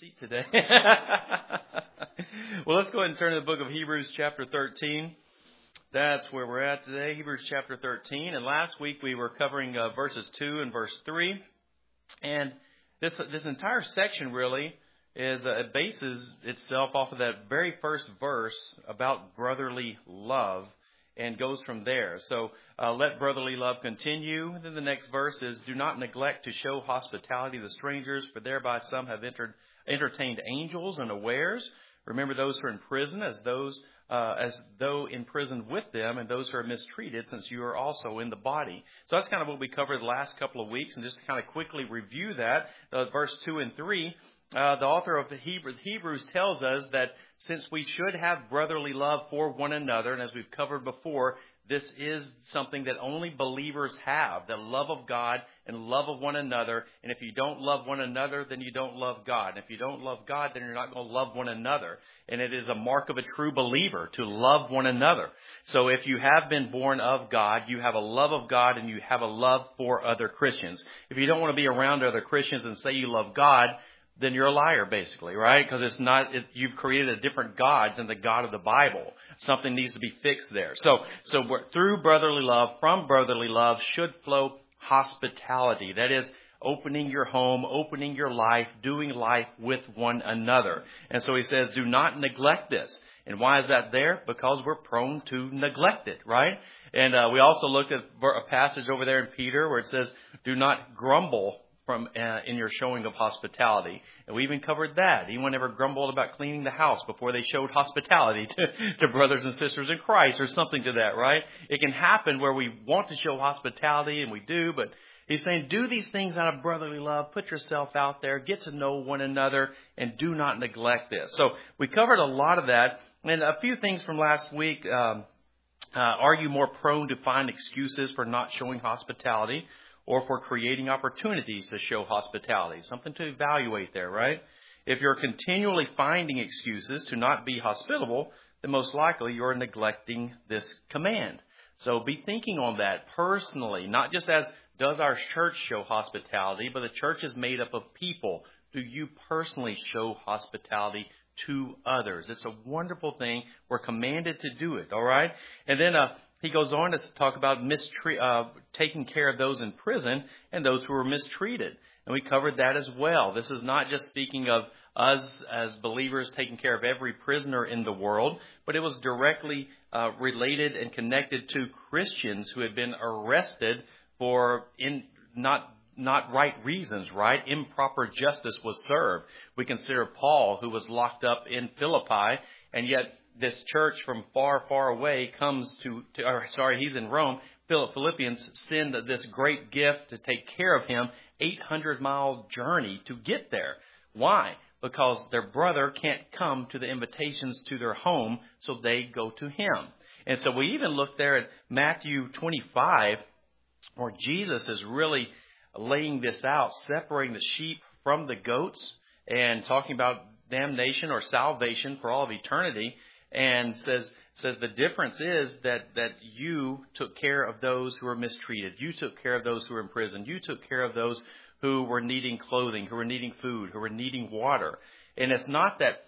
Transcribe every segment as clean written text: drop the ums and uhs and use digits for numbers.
seat today. Well, let's go ahead and turn to the book of Hebrews chapter 13. That's where we're at today, Hebrews chapter 13. And last week we were covering verses 2 and verse 3. And this entire section really is it bases itself off of that very first verse about brotherly love and goes from there. So let brotherly love continue. Then the next verse is, do not neglect to show hospitality to strangers, for thereby some have entertained angels unawares. Remember those who are in prison as though in prison with them, and those who are mistreated, since you are also in the body. So that's kind of what we covered the last couple of weeks. And just to kind of quickly review that, verse 2 and 3, the author of the Hebrews tells us that since we should have brotherly love for one another, and as we've covered before, this is something that only believers have, the love of God and love of one another. And if you don't love one another, then you don't love God. And if you don't love God, then you're not going to love one another. And it is a mark of a true believer to love one another. So if you have been born of God, you have a love of God and you have a love for other Christians. If you don't want to be around other Christians and say you love God, then you're a liar, basically, right? Because you've created a different God than the God of the Bible. Something needs to be fixed there. So through brotherly love, from brotherly love, should flow hospitality. That is, opening your home, opening your life, doing life with one another. And so he says, do not neglect this. And why is that there? Because we're prone to neglect it, right? And we also looked at a passage over there in Peter where it says, do not grumble in your showing of hospitality. And we even covered that. Anyone ever grumbled about cleaning the house before they showed hospitality to brothers and sisters in Christ or something to that, right? It can happen where we want to show hospitality, and we do, but he's saying do these things out of brotherly love. Put yourself out there. Get to know one another, and do not neglect this. So we covered a lot of that. And a few things from last week. Are you more prone to find excuses for not showing hospitality, or for creating opportunities to show hospitality? Something to evaluate there, right? If you're continually finding excuses to not be hospitable, then most likely you're neglecting this command. So be thinking on that personally, not just as does our church show hospitality, but the church is made up of people. Do you personally show hospitality to others? It's a wonderful thing. We're commanded to do it, all right? And then he goes on to talk about taking care of those in prison and those who are mistreated. And we covered that as well. This is not just speaking of us as believers taking care of every prisoner in the world, but it was directly related and connected to Christians who had been arrested for not right reasons, right? Improper justice was served. We consider Paul, who was locked up in Philippi, and yet this church from far, far away comes he's in Rome. Philippians send this great gift to take care of him, 800-mile journey to get there. Why? Because their brother can't come to the invitations to their home, so they go to him. And so we even look there at Matthew 25, where Jesus is really laying this out, separating the sheep from the goats and talking about damnation or salvation for all of eternity. And says the difference is that you took care of those who were mistreated. You took care of those who were in prison. You took care of those who were needing clothing, who were needing food, who were needing water. And it's not that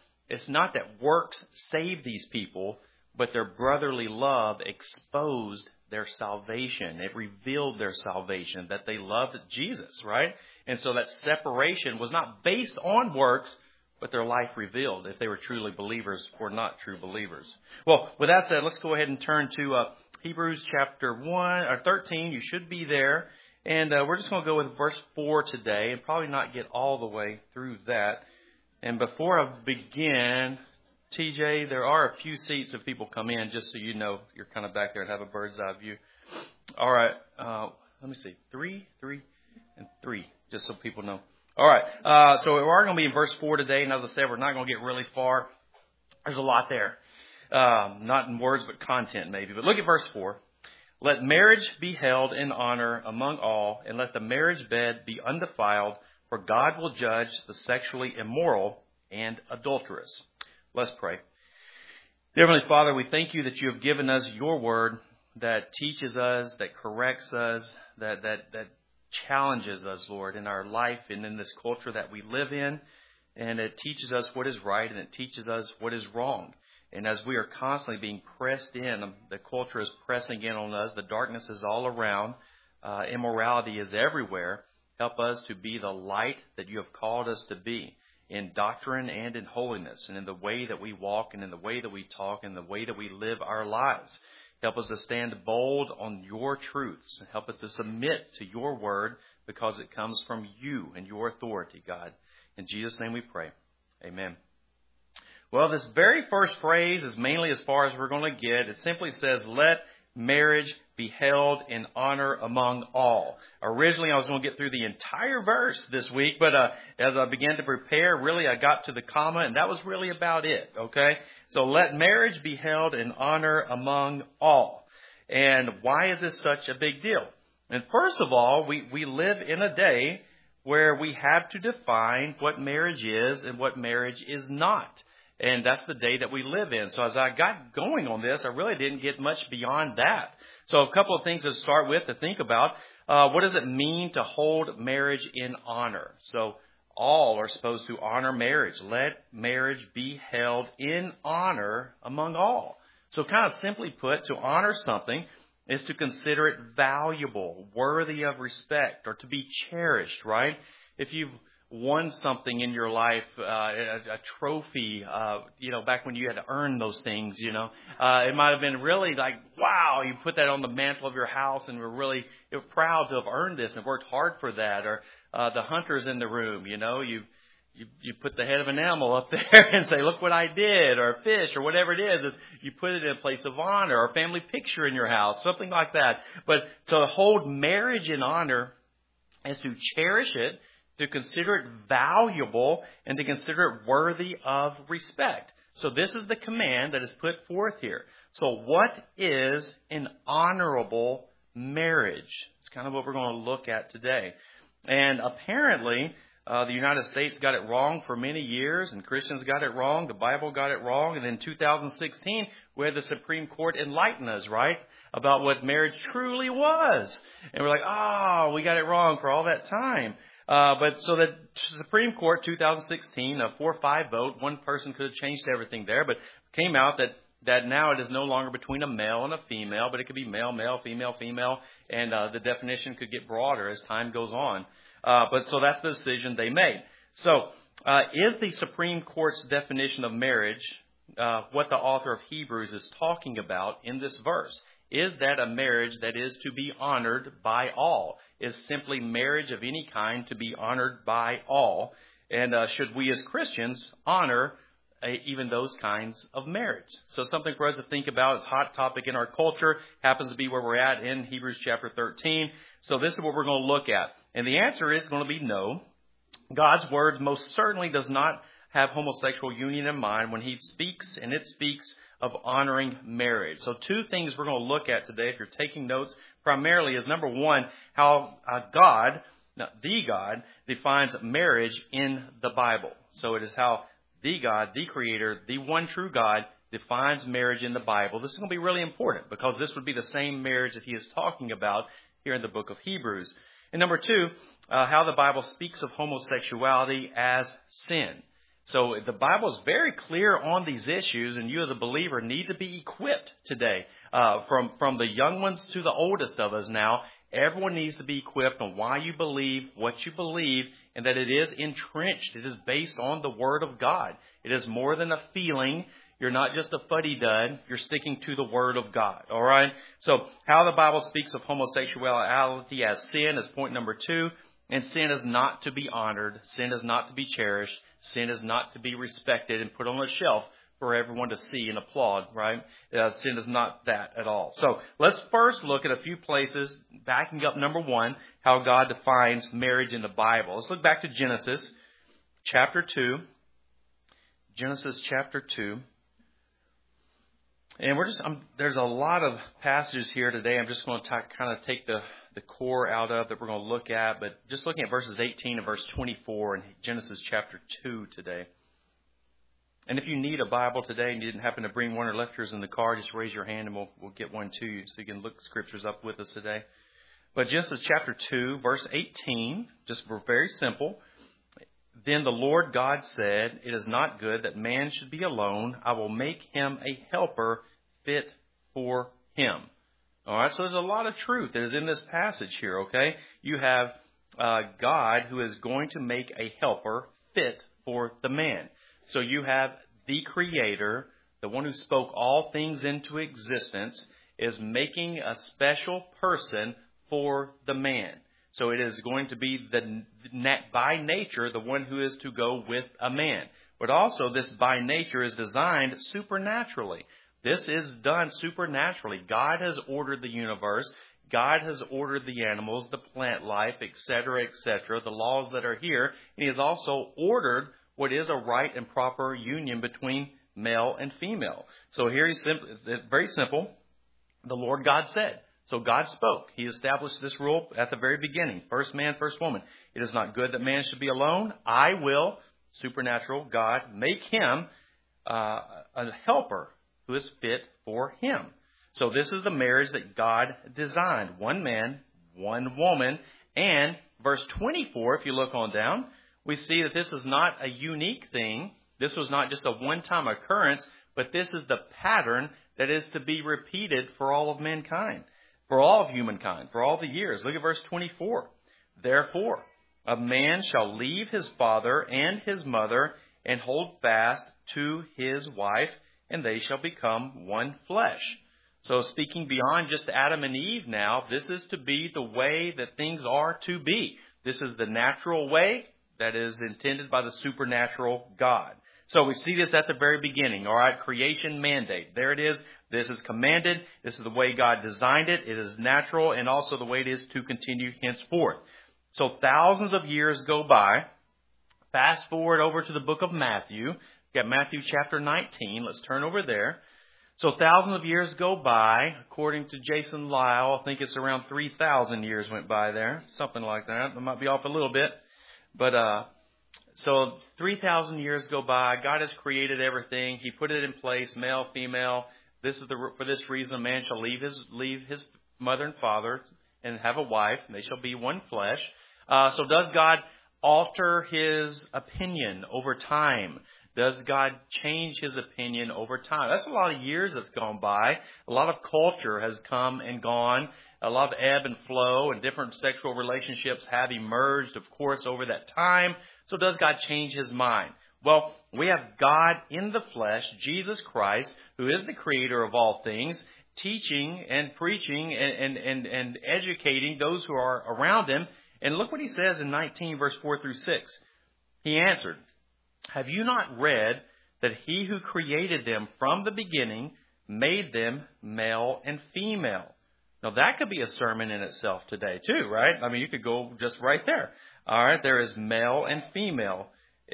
works saved these people, but their brotherly love exposed their salvation. It revealed their salvation, that they loved Jesus, right? And so that separation was not based on works, but their life revealed if they were truly believers or not true believers. Well, with that said, let's go ahead and turn to Hebrews chapter 13. You should be there. And we're just going to go with verse 4 today and probably not get all the way through that. And before I begin, TJ, there are a few seats if people come in, just so you know you're kind of back there and have a bird's eye view. All right. Let me see. 3, and 3, just so people know. All right, so we are going to be in verse 4 today, and as I said, we're not going to get really far. There's a lot there, not in words but content maybe. But look at verse 4. Let marriage be held in honor among all, and let the marriage bed be undefiled, for God will judge the sexually immoral and adulterous. Let's pray. Dear Heavenly Father, we thank you that you have given us your word that teaches us, that corrects us, that challenges us, Lord, in our life and in this culture that we live in. and it teaches us what is right, and it teaches us what is wrong. And as we are constantly being pressed in, the culture is pressing in on us, the darkness is all around, immorality is everywhere. Help us to be the light that you have called us to be in doctrine and in holiness, and in the way that we walk, and in the way that we talk, and the way that we live our lives. Help us to stand bold on your truths, and help us to submit to your word because it comes from you and your authority, God. In Jesus' name we pray. Amen. Well, this very first phrase is mainly as far as we're going to get. It simply says, let marriage be held in honor among all. Originally, I was going to get through the entire verse this week, but as I began to prepare, really I got to the comma, and that was really about it, okay? So let marriage be held in honor among all. And why is this such a big deal? And first of all, we live in a day where we have to define what marriage is and what marriage is not. And that's the day that we live in. So as I got going on this, I really didn't get much beyond that. So a couple of things to start with to think about. What does it mean to hold marriage in honor? So all are supposed to honor marriage. Let marriage be held in honor among all. So kind of simply put, to honor something is to consider it valuable, worthy of respect, or to be cherished, right? If you've won something in your life, a trophy, back when you had to earn those things, it might have been really like, wow, you put that on the mantle of your house and you're proud to have earned this and worked hard for that. Or the hunters in the room, you put the head of an animal up there and say, look what I did, or a fish, or whatever it is you put it in a place of honor, or a family picture in your house, something like that. But to hold marriage in honor is to cherish it, to consider it valuable, and to consider it worthy of respect. So this is the command that is put forth here. So what is an honorable marriage? It's kind of what we're going to look at today. And apparently, the United States got it wrong for many years, and Christians got it wrong. The Bible got it wrong. And in 2016, we had the Supreme Court enlighten us, right, about what marriage truly was. And we're like, we got it wrong for all that time. But so the Supreme Court, 2016, a 4-5 vote, one person could have changed everything there, but came out that now it is no longer between a male and a female, but it could be male, male, female, female, and the definition could get broader as time goes on. But so that's the decision they made. So is the Supreme Court's definition of marriage what the author of Hebrews is talking about in this verse? Is that a marriage that is to be honored by all? Is simply marriage of any kind to be honored by all? And should we as Christians honor even those kinds of marriage? So something for us to think about. It's a hot topic in our culture. Happens to be where we're at in Hebrews chapter 13. So this is what we're going to look at. And the answer is going to be no. God's word most certainly does not have homosexual union in mind when he speaks, and it speaks of honoring marriage. So two things we're going to look at today, if you're taking notes, primarily is number one, how God, defines marriage in the Bible. So it is how the God, the Creator, the one true God, defines marriage in the Bible. This is going to be really important because this would be the same marriage that he is talking about here in the book of Hebrews. And number two, how the Bible speaks of homosexuality as sin. So the Bible is very clear on these issues, and you as a believer need to be equipped today. From the young ones to the oldest of us now, everyone needs to be equipped on why you believe what you believe, and that it is entrenched. It is based on the Word of God. It is more than a feeling. You're not just a fuddy-dud. You're sticking to the Word of God. All right? So how the Bible speaks of homosexuality as sin is point number two. And sin is not to be honored. Sin is not to be cherished. Sin is not to be respected and put on a shelf for everyone to see and applaud, right? Sin is not that at all. So let's first look at a few places, backing up number one, how God defines marriage in the Bible. Let's look back to Genesis chapter 2. Genesis chapter 2. And there's a lot of passages here today. I'm just going to kind of take the core out of that we're going to look at, but just looking at verses 18 and verse 24 in Genesis chapter 2 today. And if you need a Bible today and you didn't happen to bring one or left yours in the car, just raise your hand and we'll get one to you so you can look scriptures up with us today. But Genesis chapter 2, verse 18, just very simple. Then the Lord God said, it is not good that man should be alone. I will make him a helper fit for him. All right, so there's a lot of truth that is in this passage here, okay? You have God who is going to make a helper fit for the man. So you have the Creator, the one who spoke all things into existence, is making a special person for the man. So it is going to be by nature the one who is to go with a man. But also this by nature is designed supernaturally. This is done supernaturally. God has ordered the universe. God has ordered the animals, the plant life, etc., the laws that are here. And He has also ordered what is a right and proper union between male and female. So here it's very simple. The Lord God said. So God spoke. He established this rule at the very beginning. First man, first woman. It is not good that man should be alone. I will, supernatural God, make him a helper who is fit for him. So this is the marriage that God designed. One man, one woman. And verse 24, if you look on down, we see that this is not a unique thing. This was not just a one-time occurrence, but this is the pattern that is to be repeated for all of mankind, for all of humankind, for all the years. Look at verse 24. Therefore, a man shall leave his father and his mother and hold fast to his wife, and they shall become one flesh. So speaking beyond just Adam and Eve now, this is to be the way that things are to be. This is the natural way that is intended by the supernatural God. So we see this at the very beginning, all right? Creation mandate. There it is. This is commanded. This is the way God designed it. It is natural and also the way it is to continue henceforth. So thousands of years go by. Fast forward over to the book of Matthew. We've got Matthew chapter 19. Let's turn over there. So thousands of years go by. According to Jason Lyle, I think it's around 3,000 years went by there. Something like that. I might be off a little bit. But so 3,000 years go by. God has created everything. He put it in place, male, female. This is for this reason, a man shall leave his mother and father and have a wife, and they shall be one flesh. So does God alter His opinion over time? Does God change His opinion over time? That's a lot of years that's gone by. A lot of culture has come and gone. A lot of ebb and flow, and different sexual relationships have emerged, of course, over that time. So does God change His mind? Well, we have God in the flesh, Jesus Christ, who is the creator of all things, teaching and preaching and educating those who are around Him. And look what He says in 19, verse 4 through 6. He answered, have you not read that He who created them from the beginning made them male and female? Now, that could be a sermon in itself today, too, right? I mean, you could go just right there. All right, there is male and female.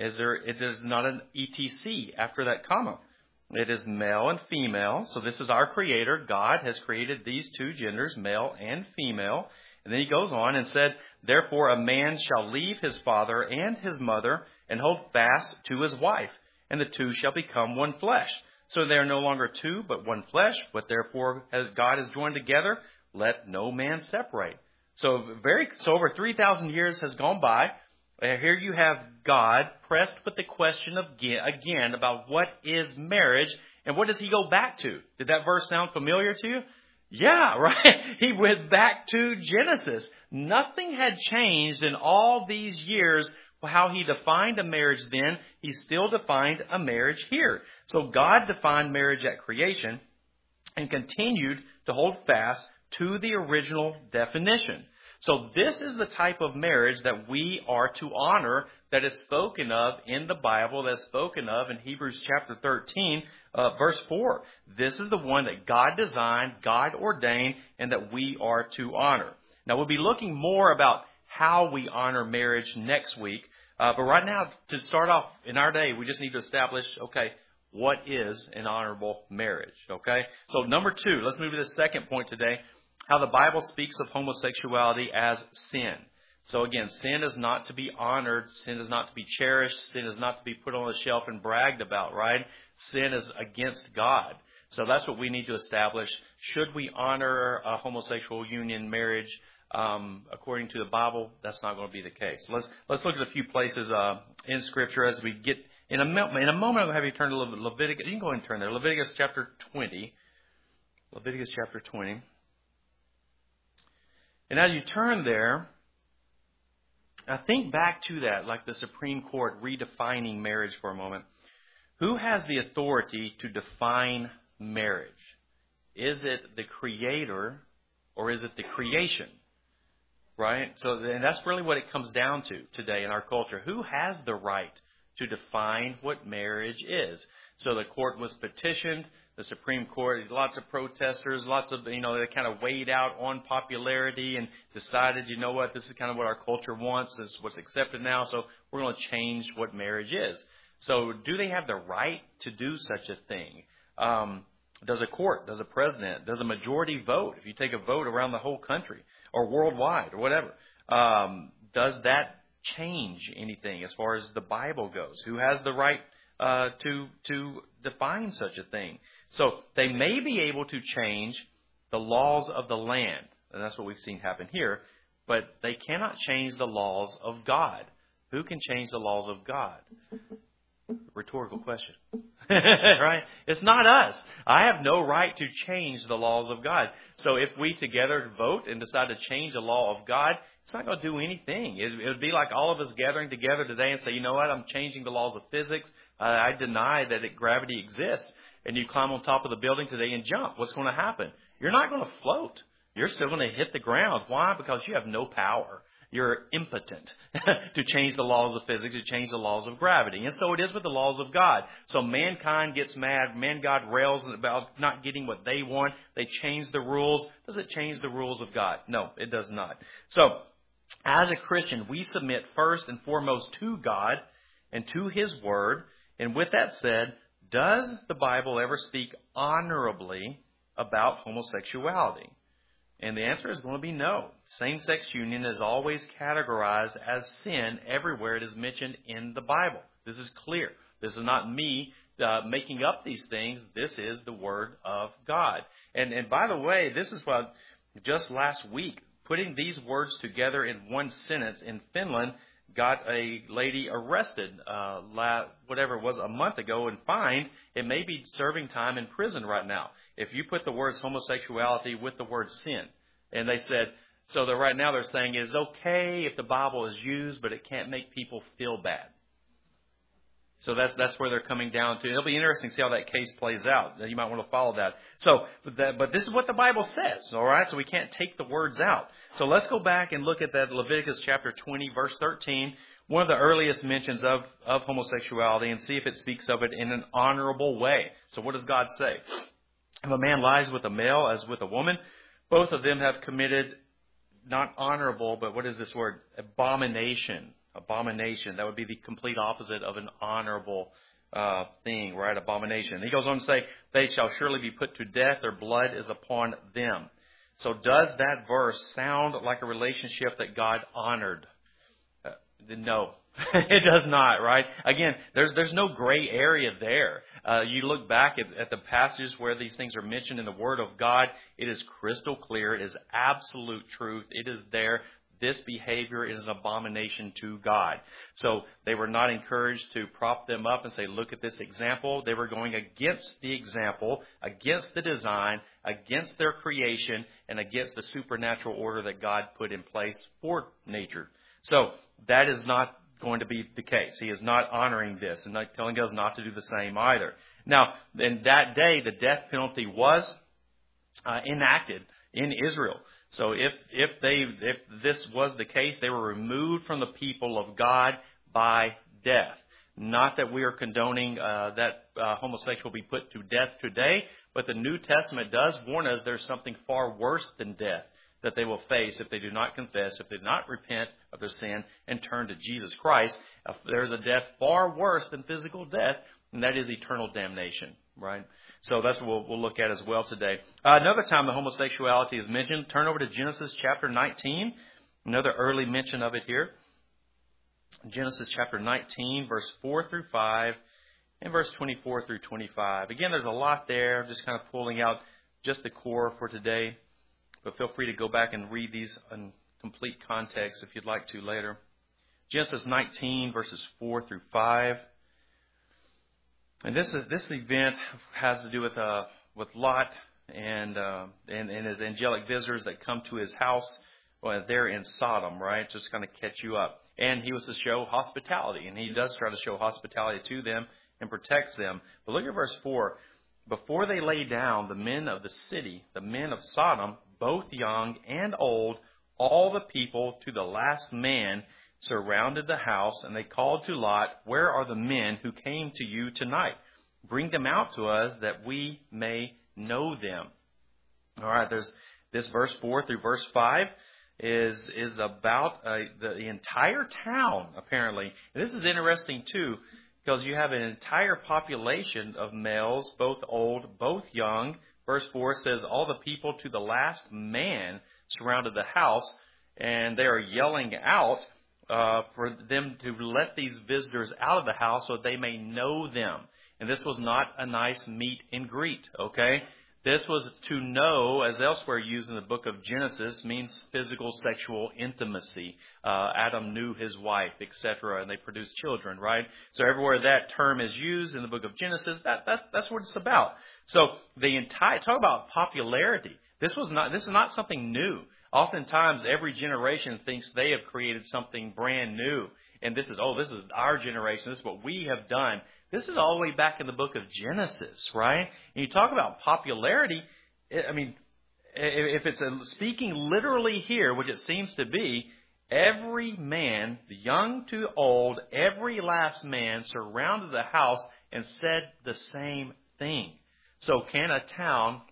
It is not an ETC after that comma. It is male and female. So this is our Creator. God has created these two genders, male and female. And then He goes on and said, therefore a man shall leave his father and his mother and hold fast to his wife, and the two shall become one flesh. So they are no longer two, but one flesh. But therefore, as God has joined together, let no man separate. So over 3,000 years has gone by. Here you have God pressed with the question again about what is marriage, and what does He go back to? Did that verse sound familiar to you? Yeah, right. He went back to Genesis. Nothing had changed in all these years. How He defined a marriage then, He still defined a marriage here. So God defined marriage at creation and continued to hold fast to the original definition. So this is the type of marriage that we are to honor, that is spoken of in the Bible, that's spoken of in Hebrews chapter 13, verse 4. This is the one that God designed, God ordained, and that we are to honor. Now, we'll be looking more about how we honor marriage next week. But right now, to start off in our day, we just need to establish, okay, what is an honorable marriage, okay? So number 2, let's move to the second point today, how the Bible speaks of homosexuality as sin. So again, sin is not to be honored. Sin is not to be cherished. Sin is not to be put on the shelf and bragged about, right? Sin is against God. So that's what we need to establish. Should we honor a homosexual union marriage? according to the Bible, that's not going to be the case. Let's look at a few places in Scripture as we get in a moment. I'm going to have you turn to Leviticus. You can go ahead and turn there. Leviticus chapter 20. Leviticus chapter 20. And as you turn there, I think back to that, like the Supreme Court redefining marriage for a moment. Who has the authority to define marriage? Is it the Creator or is it the creation? Right? So, and that's really what it comes down to today in our culture. Who has the right to define what marriage is? So the court was petitioned, the Supreme Court, lots of protesters, lots of, they kind of weighed out on popularity and decided, you know what, this is kind of what our culture wants, this is what's accepted now, so we're going to change what marriage is. So do they have the right to do such a thing? Does a court, does a president, does a majority vote, if you take a vote around the whole country or worldwide or whatever, does that change anything as far as the Bible goes? Who has the right to define such a thing? So they may be able to change the laws of the land, and that's what we've seen happen here, but they cannot change the laws of God. Who can change the laws of God? Rhetorical question. Right? It's not us. I have no right to change the laws of God. So if we together vote and decide to change the law of God, it's not going to do anything. It would be like all of us gathering together today and say, you know what, I'm changing the laws of physics. I deny that gravity exists. And you climb on top of the building today and jump. What's going to happen? You're not going to float. You're still going to hit the ground. Why? Because you have no power. You're impotent to change the laws of physics, to change the laws of gravity. And so it is with the laws of God. So mankind gets mad. God rails about not getting what they want. They change the rules. Does it change the rules of God? No, it does not. So as a Christian, we submit first and foremost to God and to His Word. And with that said, does the Bible ever speak honorably about homosexuality? And the answer is going to be no. Same-sex union is always categorized as sin everywhere it is mentioned in the Bible. This is clear. This is not me making up these things. This is the Word of God. And by the way, this is what just last week, putting these words together in one sentence in Finland, got a lady arrested, whatever it was, a month ago and fined. It may be serving time in prison right now if you put the words homosexuality with the word sin. And they said, so right now they're saying it's okay if the Bible is used, but it can't make people feel bad. So that's where they're coming down to. It'll be interesting to see how that case plays out. You might want to follow that. So, but this is what the Bible says, all right? So we can't take the words out. So let's go back and look at that Leviticus chapter 20, verse 13, one of the earliest mentions of homosexuality, and see if it speaks of it in an honorable way. So what does God say? If a man lies with a male as with a woman, both of them have committed not honorable, but what is this word? Abomination. Abomination. That would be the complete opposite of an honorable thing, right? Abomination. He goes on to say, they shall surely be put to death. Their blood is upon them. So does that verse sound like a relationship that God honored? No, it does not, right? Again, there's no gray area there. You look back at the passages where these things are mentioned in the Word of God. It is crystal clear. It is absolute truth. It is there. This behavior is an abomination to God. So they were not encouraged to prop them up and say, look at this example. They were going against the example, against the design, against their creation, and against the supernatural order that God put in place for nature. So that is not going to be the case. He is not honoring this and not telling us not to do the same either. Now, in that day, the death penalty was enacted in Israel. So if this was the case, they were removed from the people of God by death. Not that we are condoning that homosexual be put to death today, but the New Testament does warn us there's something far worse than death that they will face if they do not confess, if they do not repent of their sin and turn to Jesus Christ. There's a death far worse than physical death, and that is eternal damnation, right? So that's what we'll look at as well today. Another time the homosexuality is mentioned, turn over to Genesis chapter 19, another early mention of it here. Genesis chapter 19, verse 4 through 5, and verse 24 through 25. Again, there's a lot there. I'm just kind of pulling out just the core for today. But feel free to go back and read these complete context if you'd like to later. Genesis 19, verses 4 through 5. And this event has to do with Lot and his angelic visitors that come to his house. Well, they're in Sodom, right? Just kind of catch you up. And he was to show hospitality, and he does try to show hospitality to them and protects them. But look at verse 4. Before they lay down, the men of the city, the men of Sodom, both young and old, all the people to the last man, surrounded the house, and they called to Lot, "Where are the men who came to you tonight? Bring them out to us that we may know them." All right, there's this verse 4 through verse 5 is about the entire town, apparently. And this is interesting, too, because you have an entire population of males, both old, both young. Verse 4 says, all the people to the last man surrounded the house, and they are yelling out for them to let these visitors out of the house so they may know them. And this was not a nice meet and greet, okay? This was to know, as elsewhere used in the book of Genesis, means physical sexual intimacy. Adam knew his wife, etc., and they produced children, right? So everywhere that term is used in the book of Genesis, that's what it's about. So talk about popularity. This is not something new. Oftentimes, every generation thinks they have created something brand new. And this is our generation. This is what we have done. This is all the way back in the book of Genesis, right? And you talk about popularity. I mean, if it's speaking literally here, which it seems to be, every man, the young to old, every last man surrounded the house and said the same thing. So can a town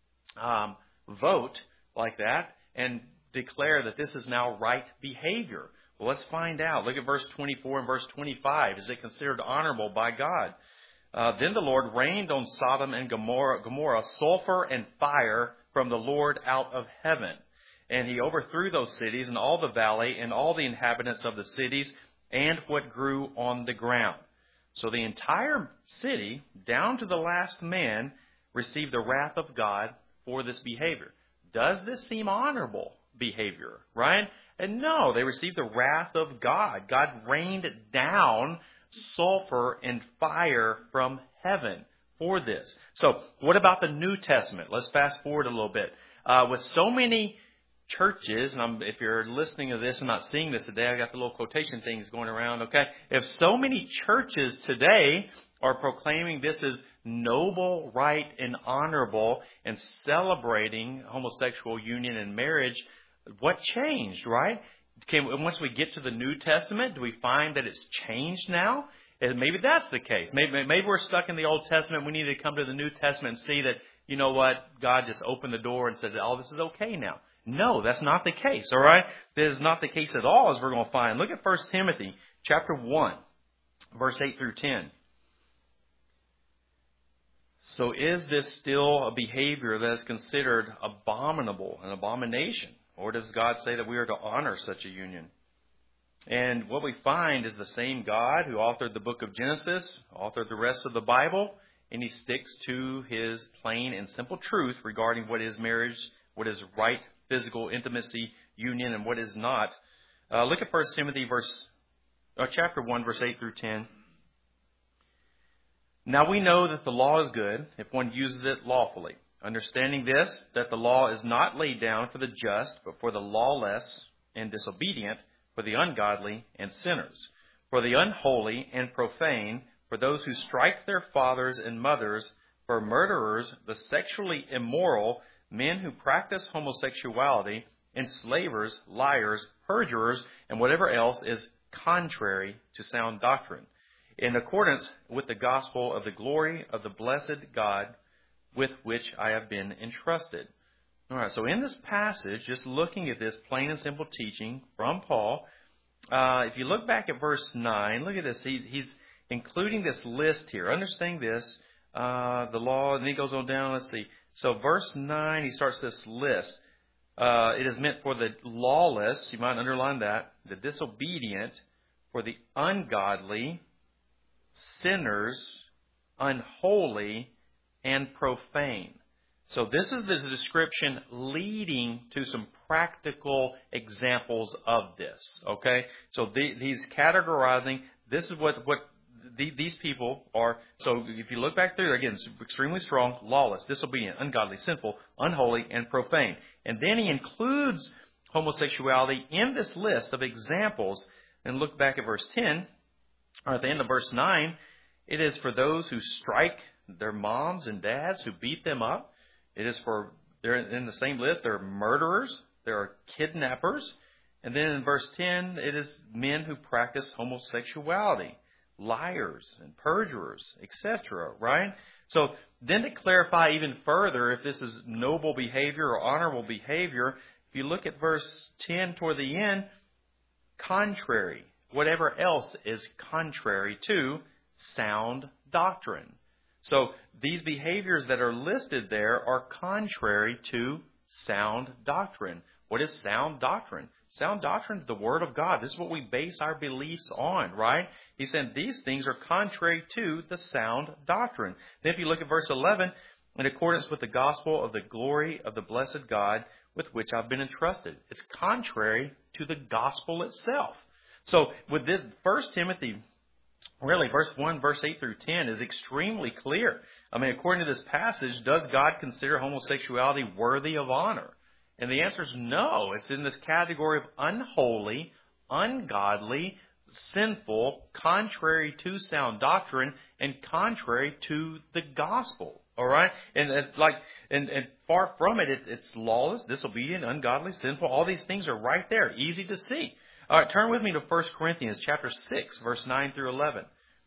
vote like that and declare that this is now right behavior? Well, let's find out. Look at verse 24 and verse 25. Is it considered honorable by God? Then the Lord rained on Sodom and Gomorrah sulfur and fire from the Lord out of heaven. And he overthrew those cities and all the valley and all the inhabitants of the cities and what grew on the ground. So the entire city, down to the last man, received the wrath of God for this behavior. Does this seem honorable behavior, right? And no, they received the wrath of God. God rained down sulfur and fire from heaven for this. So what about the New Testament? Let's fast forward a little bit. With so many churches, and if you're listening to this and not seeing this today, I got the little quotation things going around, okay? If so many churches today are proclaiming this is noble, right, and honorable and celebrating homosexual union and marriage, what changed, right? Once we get to the New Testament, do we find that it's changed now? And maybe that's the case. Maybe we're stuck in the Old Testament. We need to come to the New Testament and see that, you know what, God just opened the door and said, oh, this is okay now. No, that's not the case, all right? This is not the case at all, as we're going to find. Look at 1 Timothy chapter 1, verse 8 through 10. So is this still a behavior that is considered abominable, an abomination? Or does God say that we are to honor such a union? And what we find is the same God who authored the book of Genesis, authored the rest of the Bible, and he sticks to his plain and simple truth regarding what is marriage, what is right physical intimacy, union, and what is not. Look at 1 Timothy chapter 1, verse 8 through 10. Now we know that the law is good if one uses it lawfully. Understanding this, that the law is not laid down for the just, but for the lawless and disobedient, for the ungodly and sinners, for the unholy and profane, for those who strike their fathers and mothers, for murderers, the sexually immoral, men who practice homosexuality, enslavers, liars, perjurers, and whatever else is contrary to sound doctrine, in accordance with the gospel of the glory of the blessed God, with which I have been entrusted. All right, so in this passage, just looking at this plain and simple teaching from Paul, if you look back at verse 9, look at this. He's including this list here. Understanding this, the law, and he goes on down. Let's see. So verse 9, he starts this list. It is meant for the lawless, you might underline that, the disobedient, for the ungodly, sinners, unholy, and profane. So this is the description leading to some practical examples of this. Okay? So he's categorizing, this is what these people are. So if you look back through, again, it's extremely strong, lawless, disobedient, ungodly, sinful, unholy, and profane. And then he includes homosexuality in this list of examples. And look back at verse 10, or at the end of verse 9, it is for those who strike their moms and dads, who beat them up. It is for, they're in the same list, there are murderers, there are kidnappers. And then in verse 10, it is men who practice homosexuality, liars and perjurers, etc., right? So then to clarify even further if this is noble behavior or honorable behavior, if you look at verse 10 toward the end, contrary, whatever else is contrary to sound doctrine. So these behaviors that are listed there are contrary to sound doctrine. What is sound doctrine? Sound doctrine is the Word of God. This is what we base our beliefs on, right? He said these things are contrary to the sound doctrine. Then if you look at verse 11, in accordance with the gospel of the glory of the blessed God with which I've been entrusted. It's contrary to the gospel itself. So with this, 1 Timothy, really, verse 1, verse 8 through 10 is extremely clear. I mean, according to this passage, does God consider homosexuality worthy of honor? And the answer is no. It's in this category of unholy, ungodly, sinful, contrary to sound doctrine, and contrary to the gospel. All right? And it's like, and far from it, it's lawless, disobedient, ungodly, sinful. All these things are right there, easy to see. All right, turn with me to 1 Corinthians chapter 6, verse 9 through 11.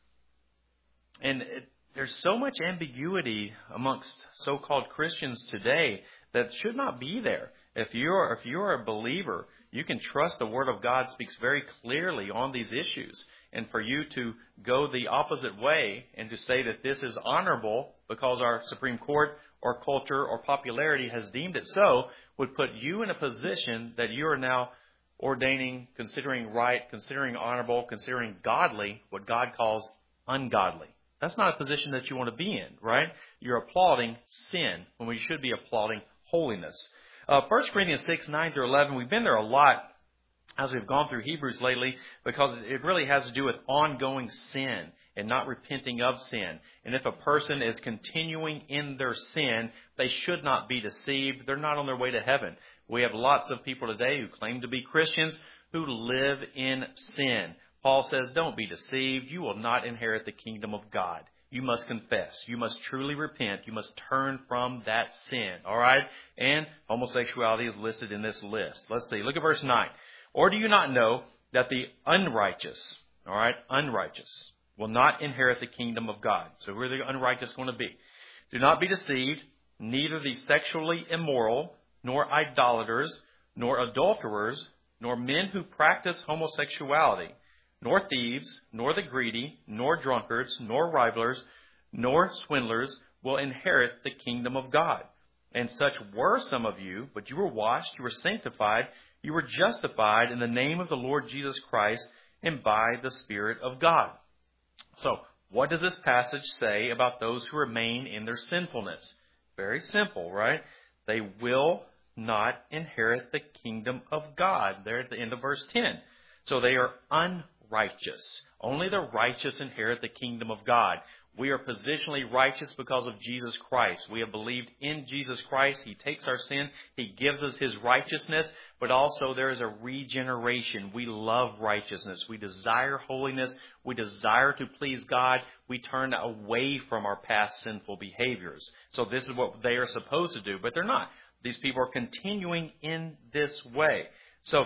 And there's so much ambiguity amongst so-called Christians today that should not be there. If you're a believer, you can trust the Word of God speaks very clearly on these issues. And for you to go the opposite way and to say that this is honorable because our Supreme Court or culture or popularity has deemed it so, would put you in a position that you are now ordaining, considering right, considering honorable, considering godly, what God calls ungodly. That's not a position that you want to be in, right? You're applauding sin when we should be applauding holiness. 1 Corinthians 6, 9 through 11, we've been there a lot as we've gone through Hebrews lately because it really has to do with ongoing sin and not repenting of sin. And if a person is continuing in their sin, they should not be deceived. They're not on their way to heaven. We have lots of people today who claim to be Christians who live in sin. Paul says, don't be deceived. You will not inherit the kingdom of God. You must confess. You must truly repent. You must turn from that sin. All right? And homosexuality is listed in this list. Let's see. Look at verse 9. Or do you not know that the unrighteous, all right, unrighteous, will not inherit the kingdom of God? So who are the unrighteous going to be? Do not be deceived. Neither the sexually immoral, nor idolaters, nor adulterers, nor men who practice homosexuality, nor thieves, nor the greedy, nor drunkards, nor rivalers, nor swindlers will inherit the kingdom of God. And such were some of you, but you were washed, you were sanctified, you were justified in the name of the Lord Jesus Christ and by the Spirit of God. So, what does this passage say about those who remain in their sinfulness? Very simple, right? They will not inherit the kingdom of God. There at the end of verse 10. So they are unrighteous. Only the righteous inherit the kingdom of God. We are positionally righteous because of Jesus Christ. We have believed in Jesus Christ. He takes our sin. He gives us His righteousness. But also there is a regeneration. We love righteousness. We desire holiness. We desire to please God. We turn away from our past sinful behaviors. So this is what they are supposed to do. But they're not. These people are continuing in this way. So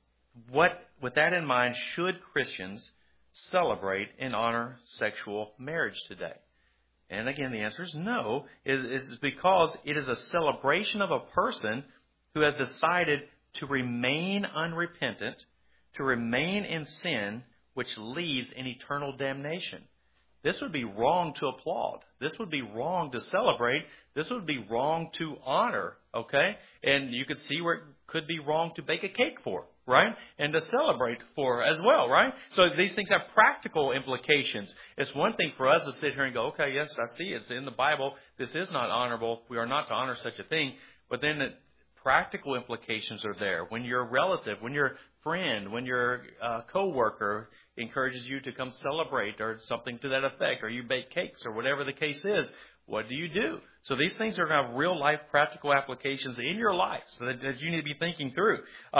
with that in mind, should Christians celebrate and honor sexual marriage today? And again, the answer is no. It's because it is a celebration of a person who has decided to remain unrepentant, to remain in sin, which leads in eternal damnation. This would be wrong to applaud. This would be wrong to celebrate. This would be wrong to honor, okay? And you could see where it could be wrong to bake a cake for, right? And to celebrate for as well, right? So these things have practical implications. It's one thing for us to sit here and go, okay, yes, I see it's in the Bible. This is not honorable. We are not to honor such a thing. But then the practical implications are there. When your relative, when your friend, when your coworker encourages you to come celebrate or something to that effect, or you bake cakes or whatever the case is, what do you do? So these things are going to have real life practical applications in your life so that you need to be thinking through.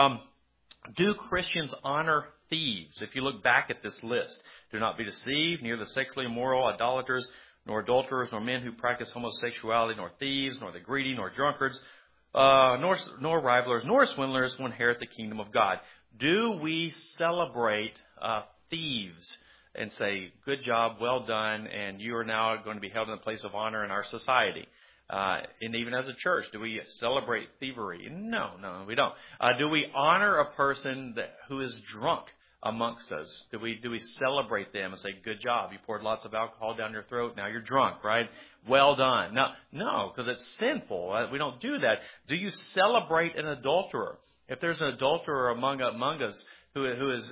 Do Christians honor thieves? If you look back at this list, do not be deceived, neither the sexually immoral, idolaters, nor adulterers, nor men who practice homosexuality, nor thieves, nor the greedy, nor drunkards, nor rivalers, nor swindlers will inherit the kingdom of God. Do we celebrate thieves and say, good job, well done, and you are now going to be held in a place of honor in our society? And even as a church, do we celebrate thievery? No, we don't. Do we honor a person who is drunk amongst us? Do we celebrate them and say, good job, you poured lots of alcohol down your throat, now you're drunk, right? Well done. No, because it's sinful. We don't do that. Do you celebrate an adulterer? If there's an adulterer among us who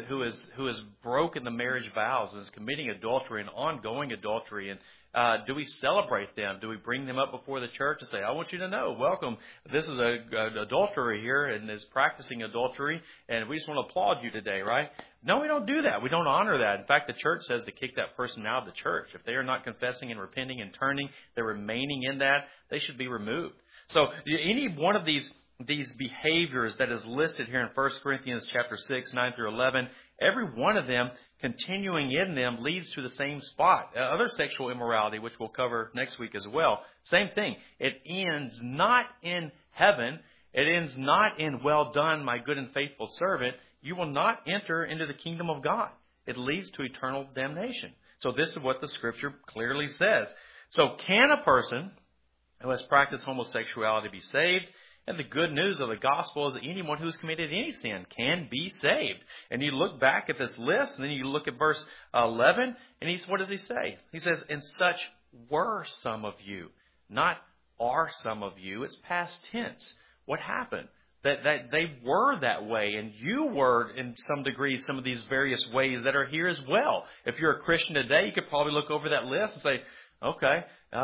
has broken the marriage vows and is committing adultery and ongoing adultery, and do we celebrate them? Do we bring them up before the church and say, I want you to know, welcome, this is an adulterer here and is practicing adultery, and we just want to applaud you today, right? No, we don't do that. We don't honor that. In fact, the church says to kick that person out of the church. If they are not confessing and repenting and turning, they're remaining in that, they should be removed. So any one of these behaviors that is listed here in 1 Corinthians chapter 6, 9 through 11, every one of them, continuing in them, leads to the same spot. Other sexual immorality, which we'll cover next week as well, same thing. It ends not in heaven. It ends not in, well done, my good and faithful servant. You will not enter into the kingdom of God. It leads to eternal damnation. So this is what the Scripture clearly says. So can a person who has practiced homosexuality be saved? And the good news of the gospel is that anyone who's committed any sin can be saved. And you look back at this list, and then you look at verse 11, and what does he say? He says, and such were some of you. Not are some of you. It's past tense. What happened? That they were that way, and you were, in some degree, some of these various ways that are here as well. If you're a Christian today, you could probably look over that list and say, okay,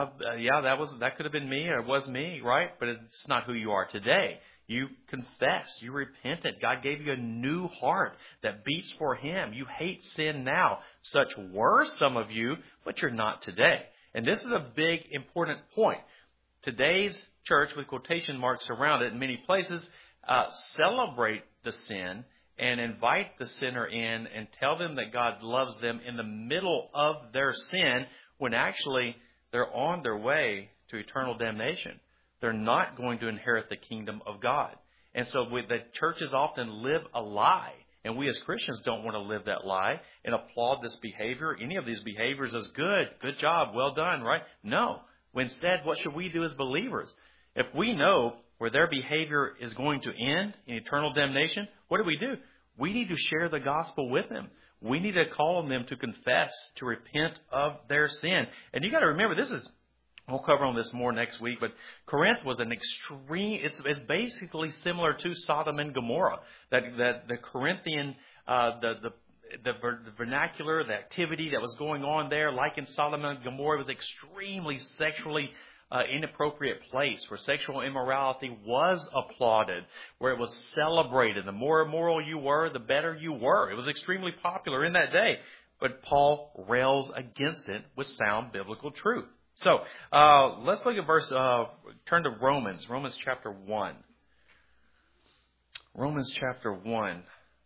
that could have been me or it was me, right? But it's not who you are today. You confessed, you repented. God gave you a new heart that beats for Him. You hate sin now. Such were some of you, but you're not today. And this is a big, important point. Today's church, with quotation marks around it in many places, celebrate the sin and invite the sinner in and tell them that God loves them in the middle of their sin, when actually they're on their way to eternal damnation. They're not going to inherit the kingdom of God. And so the churches often live a lie. And we as Christians don't want to live that lie and applaud this behavior, any of these behaviors, as good job, well done, right? No. Instead, what should we do as believers? If we know where their behavior is going to end in eternal damnation, what do? We need to share the gospel with them. We need to call on them to confess, to repent of their sin. And you got to remember, we'll cover on this more next week, but Corinth was an extreme, it's basically similar to Sodom and Gomorrah. That the Corinthian, the vernacular, the activity that was going on there, like in Sodom and Gomorrah, was extremely sexually inappropriate place where sexual immorality was applauded, where it was celebrated. The more immoral you were, the better you were. It was extremely popular in that day. But Paul rails against it with sound biblical truth. So let's look at turn to Romans chapter 1. Romans chapter 1.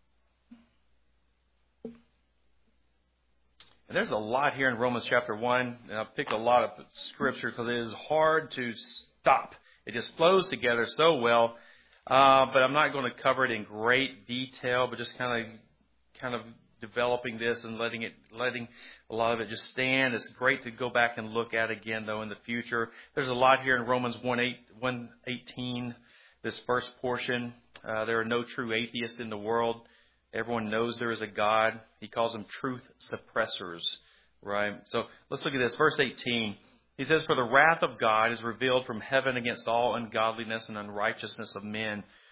And there's a lot here in Romans chapter 1. And I've picked a lot of scripture because it is hard to stop. It just flows together so well. But I'm not going to cover it in great detail, but just kind of developing this and letting a lot of it just stand. It's great to go back and look at again, though, in the future. There's a lot here in Romans 1:18, this first portion. There are no true atheists in the world. Everyone knows there is a God. He calls them truth suppressors, right? So let's look at this. Verse 18. He says, for the wrath of God is revealed from heaven against all ungodliness and unrighteousness of men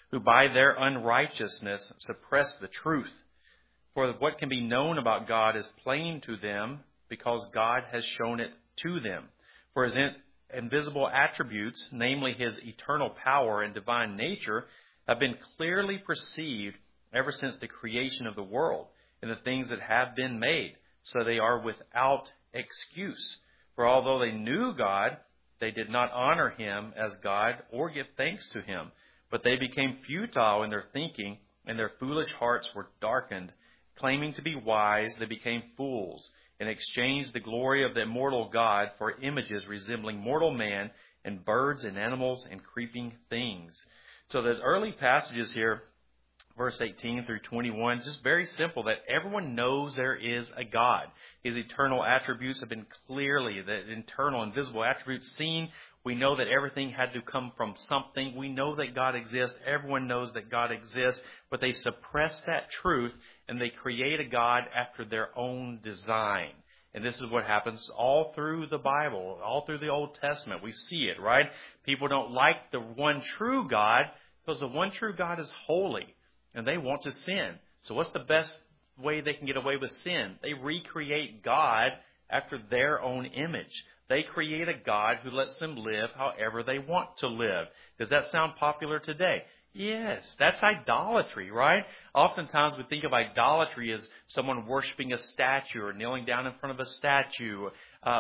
who by their unrighteousness suppress the truth. For what can be known about God is plain to them, because God has shown it to them. For his invisible attributes, namely his eternal power and divine nature, have been clearly perceived ever since the creation of the world and the things that have been made, so they are without excuse. For although they knew God, they did not honor him as God or give thanks to him, but they became futile in their thinking, and their foolish hearts were darkened. Claiming to be wise, they became fools, and exchanged the glory of the immortal God for images resembling mortal man and birds and animals and creeping things. So the early passages here, verse 18 through 21, is just very simple, that everyone knows there is a God. His eternal attributes have been clearly, the internal, invisible attributes seen. We know that everything had to come from something. We know that God exists. Everyone knows that God exists, but they suppress that truth and they create a God after their own design. And this is what happens all through the Bible, all through the Old Testament. We see it, right? People don't like the one true God because the one true God is holy and they want to sin. So what's the best way they can get away with sin? They recreate God after their own image. They create a God who lets them live however they want to live. Does that sound popular today? Yes, that's idolatry, right? Oftentimes we think of idolatry as someone worshiping a statue or kneeling down in front of a statue.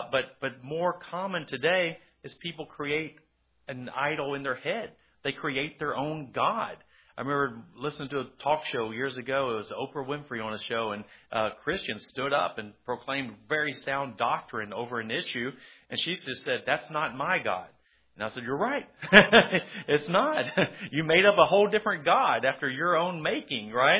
But more common today is people create an idol in their head. They create their own God. I remember listening to a talk show years ago. It was Oprah Winfrey on a show, and Christians stood up and proclaimed very sound doctrine over an issue. And she just said, "That's not my God." And I said, "You're right. It's not. You made up a whole different God after your own making, right?"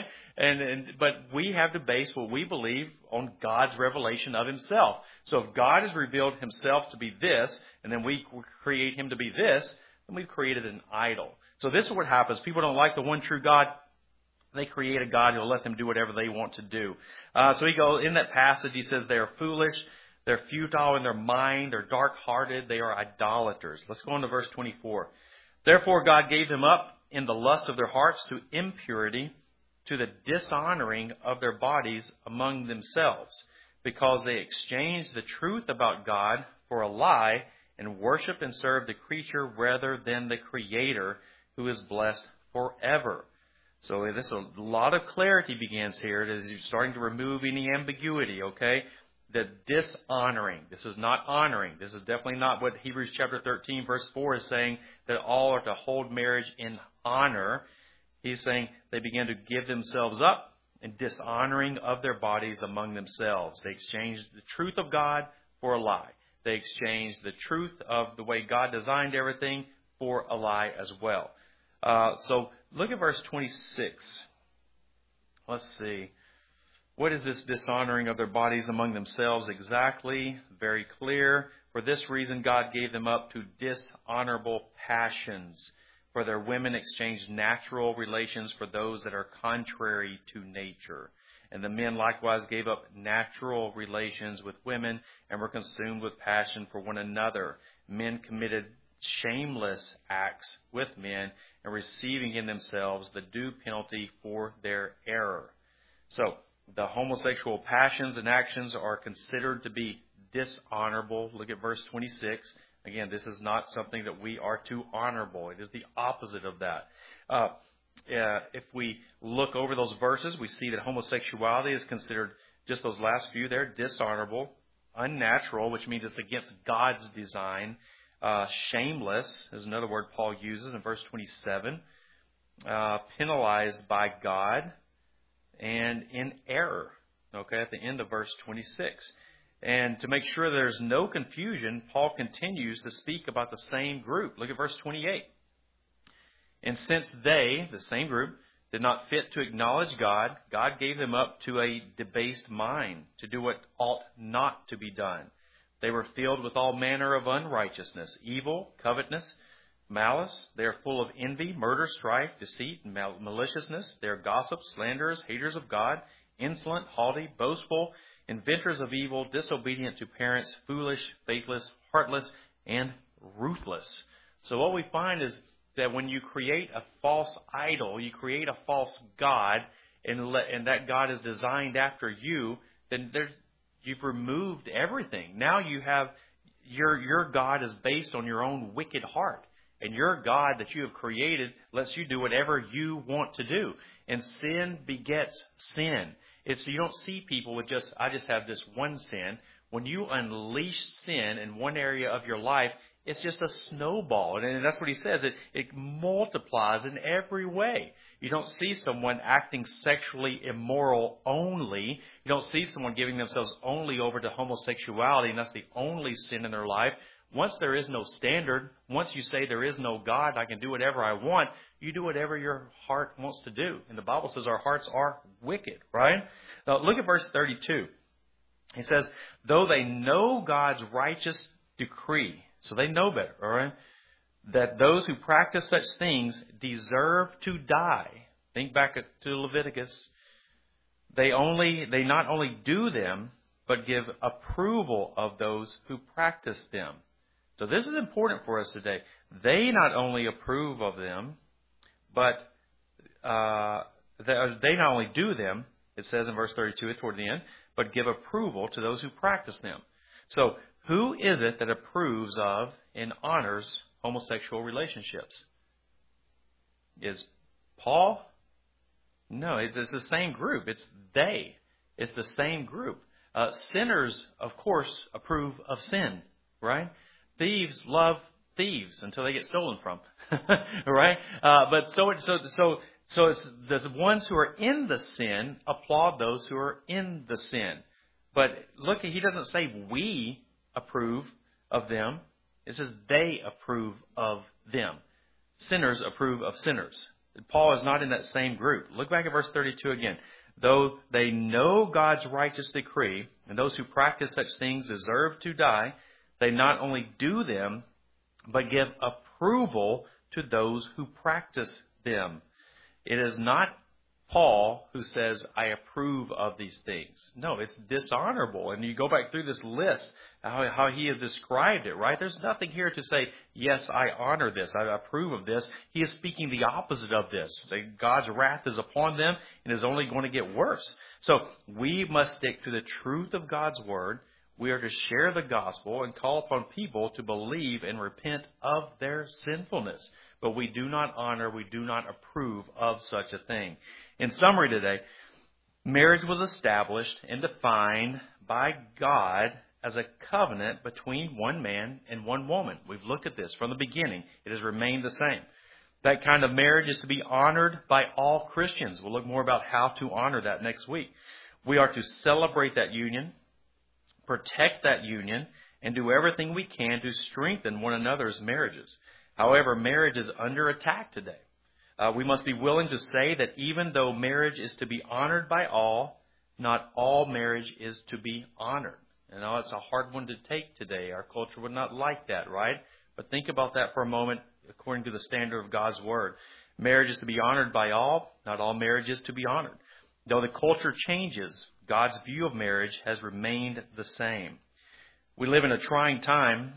But we have to base what we believe on God's revelation of himself. So if God has revealed himself to be this, and then we create him to be this, then we've created an idol. So this is what happens. People don't like the one true God. They create a God who will let them do whatever they want to do. So he goes in that passage, he says they are foolish. They're futile in their mind. They're dark-hearted. They are idolaters. Let's go on to verse 24. Therefore God gave them up in the lust of their hearts to impurity, to the dishonoring of their bodies among themselves, because they exchanged the truth about God for a lie and worshiped and served the creature rather than the Creator, who is blessed forever. So this a lot of clarity begins here as you're starting to remove any ambiguity, okay? The dishonoring. This is not honoring. This is definitely not what Hebrews chapter 13 verse 4 is saying, that all are to hold marriage in honor. He's saying they began to give themselves up in dishonoring of their bodies among themselves. They exchanged the truth of God for a lie. They exchanged the truth of the way God designed everything for a lie as well. So look at verse 26. Let's see. What is this dishonoring of their bodies among themselves exactly? Very clear. For this reason, God gave them up to dishonorable passions. For their women exchanged natural relations for those that are contrary to nature. And the men likewise gave up natural relations with women and were consumed with passion for one another. Men committed shameless acts with men and receiving in themselves the due penalty for their error. So, the homosexual passions and actions are considered to be dishonorable. Look at verse 26. Again, this is not something that we are too honorable. It is the opposite of that. If we look over those verses, we see that homosexuality is considered, just those last few there, dishonorable, unnatural, which means it's against God's design. Shameless is another word Paul uses in verse 27. Penalized by God. And in error, okay, at the end of verse 26. And to make sure there's no confusion, Paul continues to speak about the same group. Look at verse 28. And since they, the same group, did not fit to acknowledge God, God gave them up to a debased mind to do what ought not to be done. They were filled with all manner of unrighteousness, evil, covetousness, malice. They are full of envy, murder, strife, deceit, and maliciousness. They are gossips, slanderers, haters of God, insolent, haughty, boastful, inventors of evil, disobedient to parents, foolish, faithless, heartless, and ruthless. So what we find is that when you create a false idol, you create a false god, and that God is designed after you, then you've removed everything. Now you have your God is based on your own wicked heart. And your God that you have created lets you do whatever you want to do. And sin begets sin. You don't see people with I just have this one sin. When you unleash sin in one area of your life, it's just a snowball. And that's what he says. It multiplies in every way. You don't see someone acting sexually immoral only. You don't see someone giving themselves only over to homosexuality, and that's the only sin in their life. Once there is no standard, once you say there is no God, I can do whatever I want, you do whatever your heart wants to do. And the Bible says our hearts are wicked, right? Now look at verse 32. He says, though they know God's righteous decree, so they know better, all right, that those who practice such things deserve to die. Think back to Leviticus. They not only do them, but give approval of those who practice them. So this is important for us today. They not only approve of them, but they not only do them, it says in verse 32 toward the end, but give approval to those who practice them. So who is it that approves of and honors homosexual relationships? Is Paul? No, it's the same group. It's they. It's the same group. Sinners, of course, approve of sin, right? Thieves love thieves until they get stolen from, right? But so it's the ones who are in the sin applaud those who are in the sin. But look, he doesn't say we approve of them. It says they approve of them. Sinners approve of sinners. Paul is not in that same group. Look back at verse 32 again. Though they know God's righteous decree, and those who practice such things deserve to die, they not only do them, but give approval to those who practice them. It is not Paul who says, I approve of these things. No, it's dishonorable. And you go back through this list, how he has described it, right? There's nothing here to say, yes, I honor this, I approve of this. He is speaking the opposite of this. That God's wrath is upon them and is only going to get worse. So we must stick to the truth of God's word. We are to share the gospel and call upon people to believe and repent of their sinfulness. But we do not honor, we do not approve of such a thing. In summary today, marriage was established and defined by God as a covenant between one man and one woman. We've looked at this from the beginning. It has remained the same. That kind of marriage is to be honored by all Christians. We'll look more about how to honor that next week. We are to celebrate that union, protect that union, and do everything we can to strengthen one another's marriages. However, marriage is under attack today. We must be willing to say that even though marriage is to be honored by all, not all marriage is to be honored. I know it's a hard one to take today. Our culture would not like that, right? But think about that for a moment according to the standard of God's word. Marriage is to be honored by all, not all marriage is to be honored. Though the culture changes, God's view of marriage has remained the same. We live in a trying times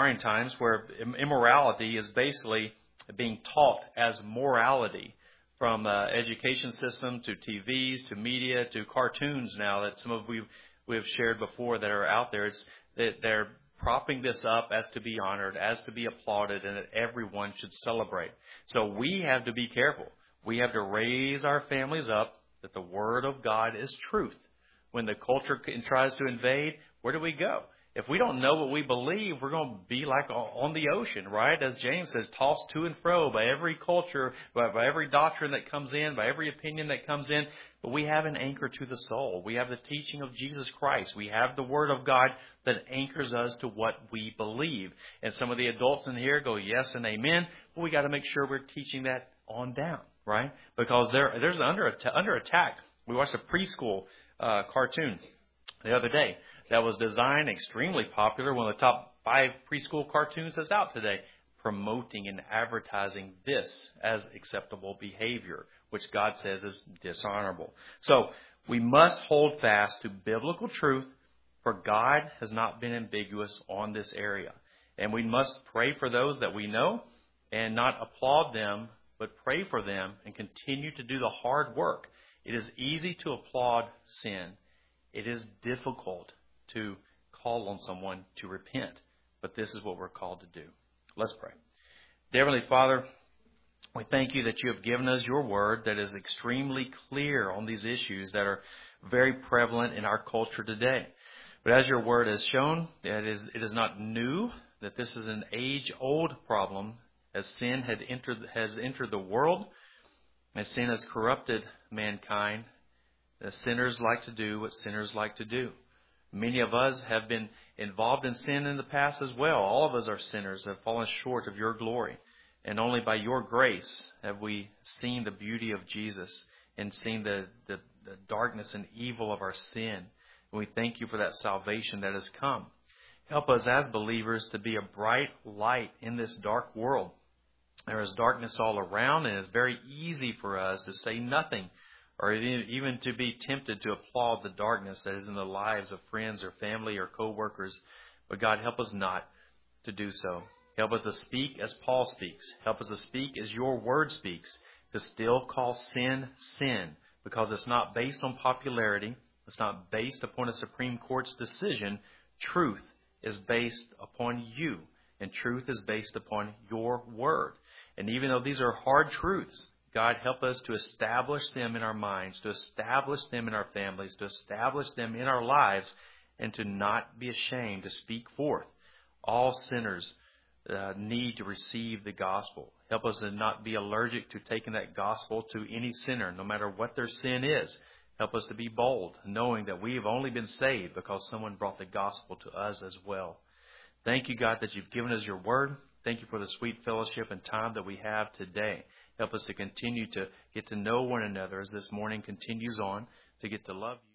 where immorality is basically being taught as morality, from education system to TVs to media to cartoons now that some of we have shared before that are out there. It's that they're propping this up as to be honored, as to be applauded, and that everyone should celebrate. So we have to be careful. We have to raise our families up that the Word of God is truth. When the culture tries to invade, where do we go? If we don't know what we believe, we're going to be like on the ocean, right? As James says, tossed to and fro by every culture, by every doctrine that comes in, by every opinion that comes in. But we have an anchor to the soul. We have the teaching of Jesus Christ. We have the Word of God that anchors us to what we believe. And some of the adults in here go yes and amen, but we got to make sure we're teaching that on down, right? Because there's under attack. We watched a preschool cartoon the other day that was designed, extremely popular, one of the top 5 preschool cartoons that's out today, promoting and advertising this as acceptable behavior, which God says is dishonorable. So we must hold fast to biblical truth, for God has not been ambiguous on this area. And we must pray for those that we know and not applaud them, but pray for them and continue to do the hard work. It is easy to applaud sin. It is difficult to call on someone to repent, but this is what we're called to do. Let's pray. Dear Heavenly Father, we thank you that you have given us your word that is extremely clear on these issues that are very prevalent in our culture today. But as your word has shown, it is not new, that this is an age-old problem, as sin has entered the world, as sin has corrupted mankind. The sinners like to do what sinners like to do. Many of us have been involved in sin in the past as well. All of us are sinners, have fallen short of your glory. And only by your grace have we seen the beauty of Jesus and seen the darkness and evil of our sin. And we thank you for that salvation that has come. Help us as believers to be a bright light in this dark world. There is darkness all around, and it's very easy for us to say nothing or even to be tempted to applaud the darkness that is in the lives of friends or family or co-workers. But God, help us not to do so. Help us to speak as Paul speaks. Help us to speak as your word speaks, to still call sin, sin, because it's not based on popularity. It's not based upon a Supreme Court's decision. Truth is based upon you, and truth is based upon your word. And even though these are hard truths, God, help us to establish them in our minds, to establish them in our families, to establish them in our lives, and to not be ashamed to speak forth. All sinners need to receive the gospel. Help us to not be allergic to taking that gospel to any sinner, no matter what their sin is. Help us to be bold, knowing that we have only been saved because someone brought the gospel to us as well. Thank you, God, that you've given us your word. Thank you for the sweet fellowship and time that we have today. Help us to continue to get to know one another as this morning continues on, to get to love you.